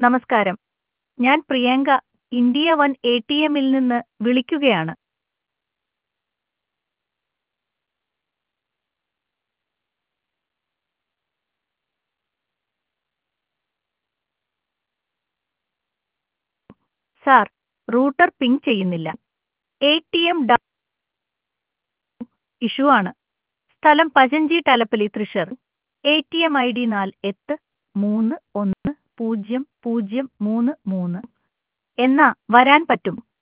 നമസ്കാരം. ഞാൻ Priyanka India one എ.ടി.എമ്മിൽ നിന്ന് വിളിക്കുകയാണ്. സാർ, റൂട്ടർ പിങ് ചെയ്യുന്നില്ല. എ.ടി.എം ഇഷ്യൂ ആണ്. സ്ഥലം പഴഞ്ചി ടലപ്പലി തൃശർ. എ.ടി.എം ഐ.ഡി 48310033 എന്നാ വരാൻ പറ്റും.